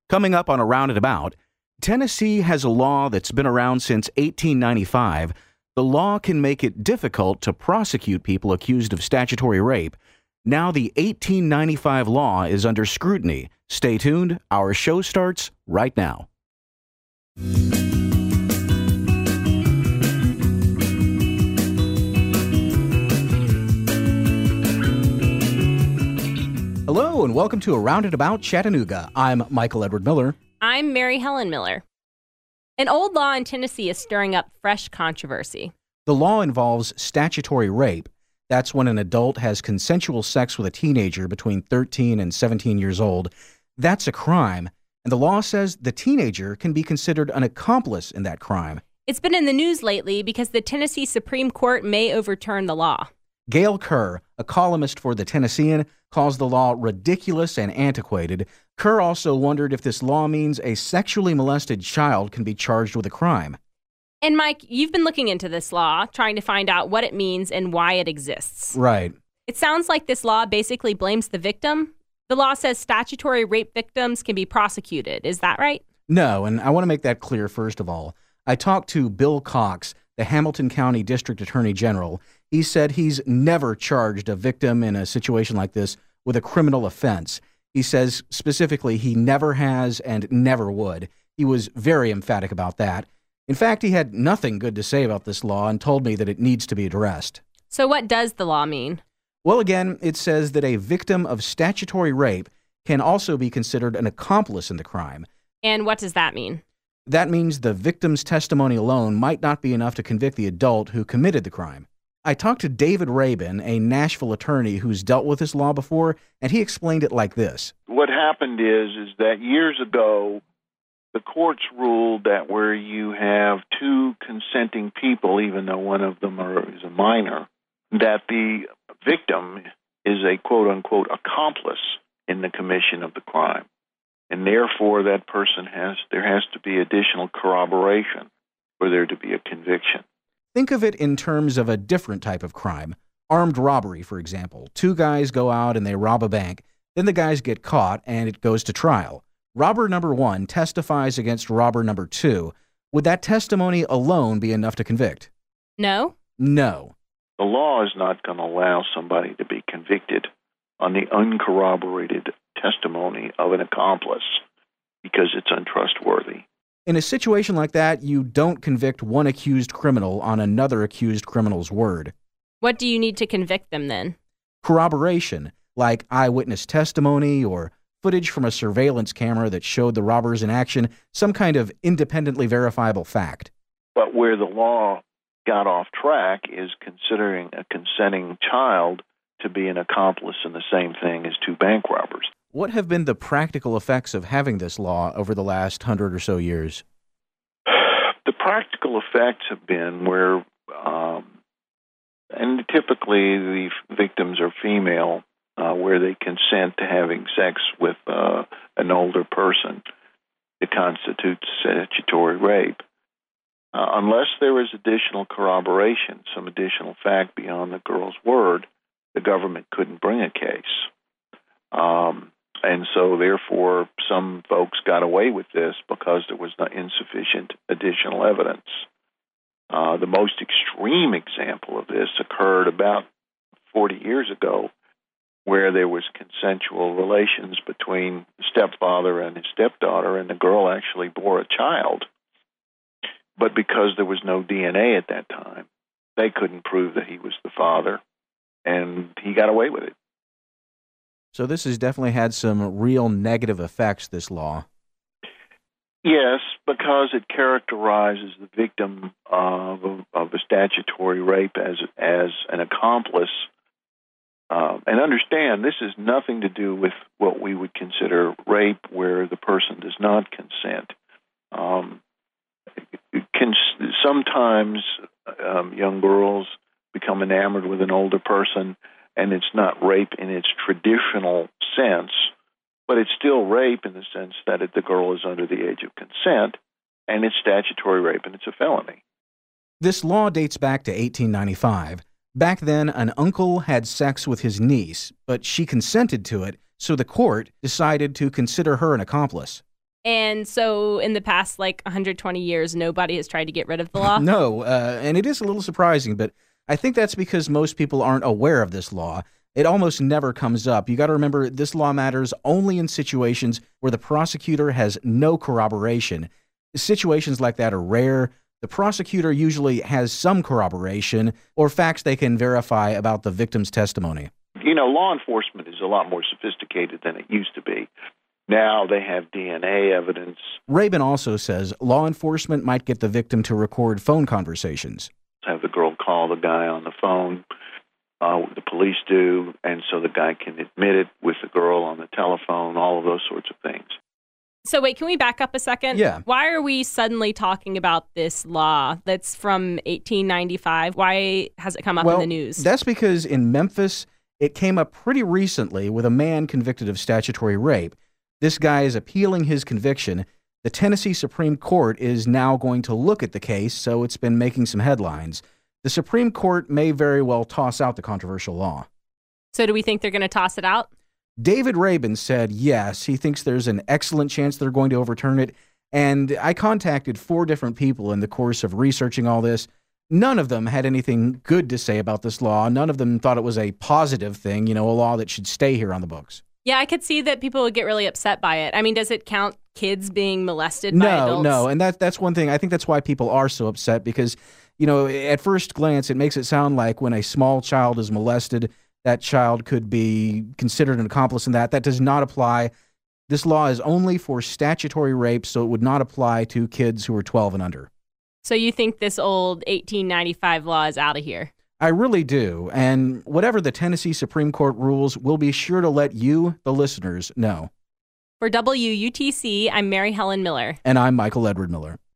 Coming up on A Roundabout, Tennessee has a law that's been around since 1895. The law can make it difficult to prosecute people accused of statutory rape. Now the 1895 law is under scrutiny. Stay tuned. Our show starts right now. Hello, and welcome to A Roundabout Chattanooga. I'm Michael Edward Miller. I'm Mary Helen Miller. An old law in Tennessee is stirring up fresh controversy. The law involves statutory rape. That's when an adult has consensual sex with a teenager between 13 and 17 years old. That's a crime, and the law says the teenager can be considered an accomplice in that crime. It's been in the news lately because the Tennessee Supreme Court may overturn the law. Gail Kerr, a columnist for The Tennessean, calls the law ridiculous and antiquated. Kerr also wondered if this law means a sexually molested child can be charged with a crime. And Mike, you've been looking into this law, trying to find out what it means and why it exists. Right. It sounds like this law basically blames the victim. The law says statutory rape victims can be prosecuted. Is that right? No, and I want to make that clear first of all. I talked to Bill Cox, the Hamilton County District Attorney General. He said he's never charged a victim in a situation like this with a criminal offense. He says specifically he never has and never would. He was very emphatic about that. In fact, he had nothing good to say about this law and told me that it needs to be addressed. So what does the law mean? Well, again, it says that a victim of statutory rape can also be considered an accomplice in the crime. And what does that mean? That means the victim's testimony alone might not be enough to convict the adult who committed the crime. I talked to David Rabin, a Nashville attorney who's dealt with this law before, and he explained it like this. What happened is that years ago, the courts ruled that where you have two consenting people, even though one of them is a minor, that the victim is a quote-unquote accomplice in the commission of the crime. And therefore, that person there has to be additional corroboration for there to be a conviction. Think of it in terms of a different type of crime. Armed robbery, for example. Two guys go out and they rob a bank. Then the guys get caught and it goes to trial. Robber number one testifies against robber number two. Would that testimony alone be enough to convict? No. No. The law is not going to allow somebody to be convicted on the uncorroborated testimony of an accomplice because it's untrustworthy. In a situation like that, you don't convict one accused criminal on another accused criminal's word. What do you need to convict them then? Corroboration, like eyewitness testimony or footage from a surveillance camera that showed the robbers in action, some kind of independently verifiable fact. But where the law got off track is considering a consenting child to be an accomplice in the same thing as two bank robbers. What have been the practical effects of having this law over the last 100 or so years? The practical effects have been where, and typically the victims are female, where they consent to having sex with an older person. It constitutes statutory rape. Unless there is additional corroboration, some additional fact beyond the girl's word, the government couldn't bring a case. And so, therefore, some folks got away with this because there was not insufficient additional evidence. The most extreme example of this occurred about 40 years ago, where there was consensual relations between the stepfather and his stepdaughter, and the girl actually bore a child. But because there was no DNA at that time, they couldn't prove that he was the father, and he got away with it. So this has definitely had some real negative effects, this law. Yes, because it characterizes the victim of a statutory rape as an accomplice. And understand, this has nothing to do with what we would consider rape where the person does not consent. Sometimes young girls become enamored with an older person, and it's not rape in its traditional sense, but it's still rape in the sense that the girl is under the age of consent, and it's statutory rape, and it's a felony. This law dates back to 1895. Back then, an uncle had sex with his niece, but she consented to it, so the court decided to consider her an accomplice. And so in the past, 120 years, nobody has tried to get rid of the law? No, and it is a little surprising, but I think that's because most people aren't aware of this law. It almost never comes up. You got to remember, this law matters only in situations where the prosecutor has no corroboration. Situations like that are rare. The prosecutor usually has some corroboration or facts they can verify about the victim's testimony. Law enforcement is a lot more sophisticated than it used to be. Now they have DNA evidence. Rabin also says law enforcement might get the victim to record phone conversations. Have the girl call the guy on the phone, the police do, and so the guy can admit it with the girl on the telephone, all of those sorts of things. So wait, can we back up a second? Yeah. Why are we suddenly talking about this law that's from 1895? Why has it come up in the news? That's because in Memphis, it came up pretty recently with a man convicted of statutory rape. This guy is appealing his conviction. The Tennessee Supreme Court is now going to look at the case, so it's been making some headlines. The Supreme Court may very well toss out the controversial law. So do we think they're going to toss it out? David Rabin said yes. He thinks there's an excellent chance they're going to overturn it. And I contacted 4 different people in the course of researching all this. None of them had anything good to say about this law. None of them thought it was a positive thing, a law that should stay here on the books. Yeah, I could see that people would get really upset by it. I mean, does it count kids being molested by adults? No, and that's one thing. I think that's why people are so upset because, at first glance, it makes it sound like when a small child is molested, that child could be considered an accomplice in that. That does not apply. This law is only for statutory rape, so it would not apply to kids who are 12 and under. So you think this old 1895 law is out of here? I really do. And whatever the Tennessee Supreme Court rules, we'll be sure to let you, the listeners, know. For WUTC, I'm Mary Helen Miller. And I'm Michael Edward Miller.